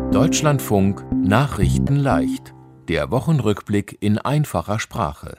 Deutschlandfunk Nachrichten leicht. Der Wochenrückblick in einfacher Sprache.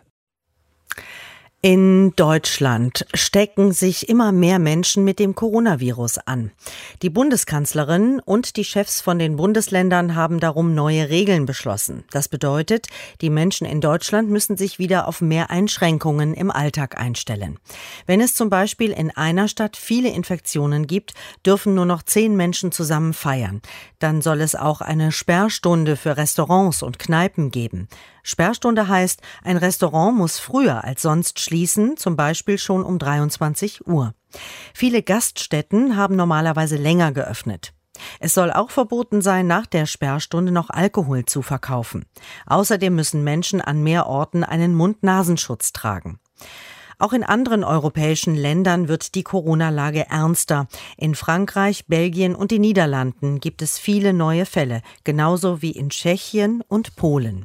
In Deutschland stecken sich immer mehr Menschen mit dem Coronavirus an. Die Bundeskanzlerin und die Chefs von den Bundesländern haben darum neue Regeln beschlossen. Das bedeutet, die Menschen in Deutschland müssen sich wieder auf mehr Einschränkungen im Alltag einstellen. Wenn es zum Beispiel in einer Stadt viele Infektionen gibt, dürfen nur noch 10 Menschen zusammen feiern. Dann soll es auch eine Sperrstunde für Restaurants und Kneipen geben. Sperrstunde heißt, ein Restaurant muss früher als sonst schließen, zum Beispiel schon um 23 Uhr. Viele Gaststätten haben normalerweise länger geöffnet. Es soll auch verboten sein, nach der Sperrstunde noch Alkohol zu verkaufen. Außerdem müssen Menschen an mehr Orten einen Mund-Nasenschutz tragen. Auch in anderen europäischen Ländern wird die Corona-Lage ernster. In Frankreich, Belgien und den Niederlanden gibt es viele neue Fälle, genauso wie in Tschechien und Polen.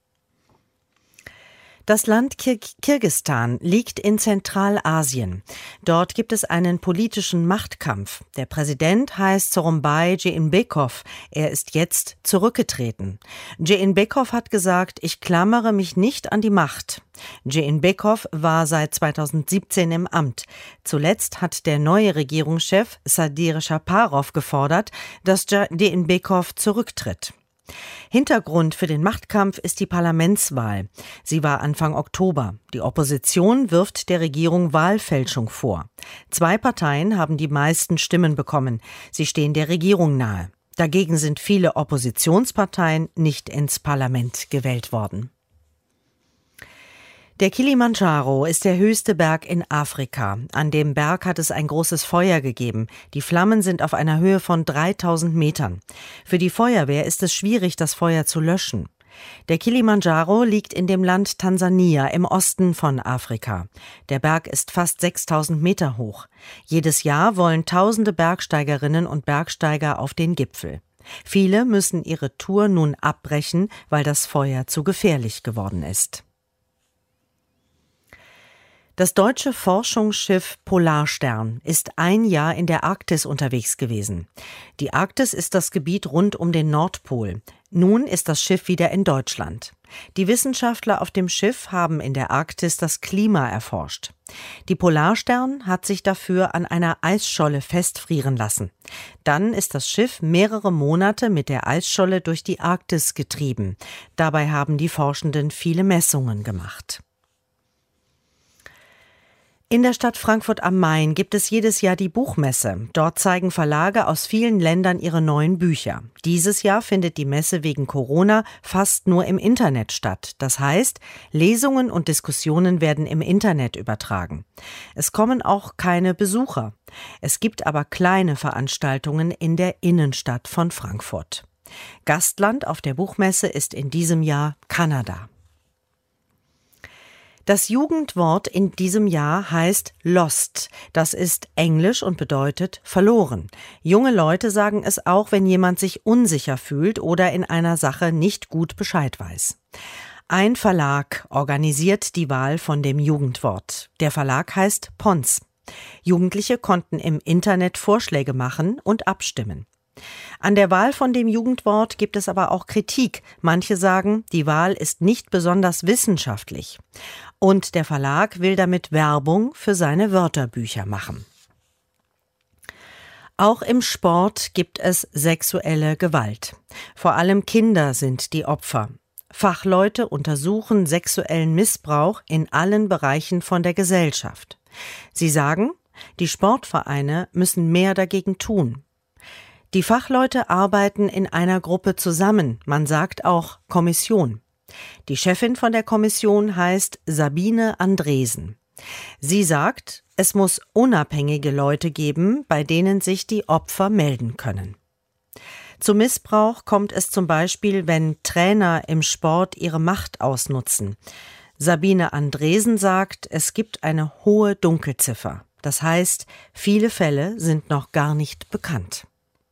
Das Land Kirgisistan liegt in Zentralasien. Dort gibt es einen politischen Machtkampf. Der Präsident heißt Sooronbay Jeenbekov. Er ist jetzt zurückgetreten. Jeenbekov hat gesagt, ich klammere mich nicht an die Macht. Jeenbekov war seit 2017 im Amt. Zuletzt hat der neue Regierungschef Sadir Japarov gefordert, dass Jeenbekov zurücktritt. Hintergrund für den Machtkampf ist die Parlamentswahl. Sie war Anfang Oktober. Die Opposition wirft der Regierung Wahlfälschung vor. 2 Parteien haben die meisten Stimmen bekommen. Sie stehen der Regierung nahe. Dagegen sind viele Oppositionsparteien nicht ins Parlament gewählt worden. Der Kilimandscharo ist der höchste Berg in Afrika. An dem Berg hat es ein großes Feuer gegeben. Die Flammen sind auf einer Höhe von 3000 Metern. Für die Feuerwehr ist es schwierig, das Feuer zu löschen. Der Kilimandscharo liegt in dem Land Tansania im Osten von Afrika. Der Berg ist fast 6000 Meter hoch. Jedes Jahr wollen tausende Bergsteigerinnen und Bergsteiger auf den Gipfel. Viele müssen ihre Tour nun abbrechen, weil das Feuer zu gefährlich geworden ist. Das deutsche Forschungsschiff Polarstern ist ein Jahr in der Arktis unterwegs gewesen. Die Arktis ist das Gebiet rund um den Nordpol. Nun ist das Schiff wieder in Deutschland. Die Wissenschaftler auf dem Schiff haben in der Arktis das Klima erforscht. Die Polarstern hat sich dafür an einer Eisscholle festfrieren lassen. Dann ist das Schiff mehrere Monate mit der Eisscholle durch die Arktis getrieben. Dabei haben die Forschenden viele Messungen gemacht. In der Stadt Frankfurt am Main gibt es jedes Jahr die Buchmesse. Dort zeigen Verlage aus vielen Ländern ihre neuen Bücher. Dieses Jahr findet die Messe wegen Corona fast nur im Internet statt. Das heißt, Lesungen und Diskussionen werden im Internet übertragen. Es kommen auch keine Besucher. Es gibt aber kleine Veranstaltungen in der Innenstadt von Frankfurt. Gastland auf der Buchmesse ist in diesem Jahr Kanada. Das Jugendwort in diesem Jahr heißt lost. Das ist Englisch und bedeutet verloren. Junge Leute sagen es auch, wenn jemand sich unsicher fühlt oder in einer Sache nicht gut Bescheid weiß. Ein Verlag organisiert die Wahl von dem Jugendwort. Der Verlag heißt Pons. Jugendliche konnten im Internet Vorschläge machen und abstimmen. An der Wahl von dem Jugendwort gibt es aber auch Kritik. Manche sagen, die Wahl ist nicht besonders wissenschaftlich. Und der Verlag will damit Werbung für seine Wörterbücher machen. Auch im Sport gibt es sexuelle Gewalt. Vor allem Kinder sind die Opfer. Fachleute untersuchen sexuellen Missbrauch in allen Bereichen von der Gesellschaft. Sie sagen, die Sportvereine müssen mehr dagegen tun. Die Fachleute arbeiten in einer Gruppe zusammen, man sagt auch Kommission. Die Chefin von der Kommission heißt Sabine Andresen. Sie sagt, es muss unabhängige Leute geben, bei denen sich die Opfer melden können. Zu Missbrauch kommt es zum Beispiel, wenn Trainer im Sport ihre Macht ausnutzen. Sabine Andresen sagt, es gibt eine hohe Dunkelziffer. Das heißt, viele Fälle sind noch gar nicht bekannt.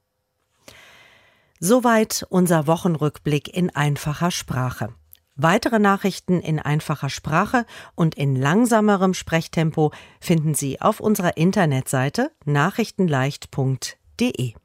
Soweit unser Wochenrückblick in einfacher Sprache. Weitere Nachrichten in einfacher Sprache und in langsamerem Sprechtempo finden Sie auf unserer Internetseite nachrichtenleicht.de.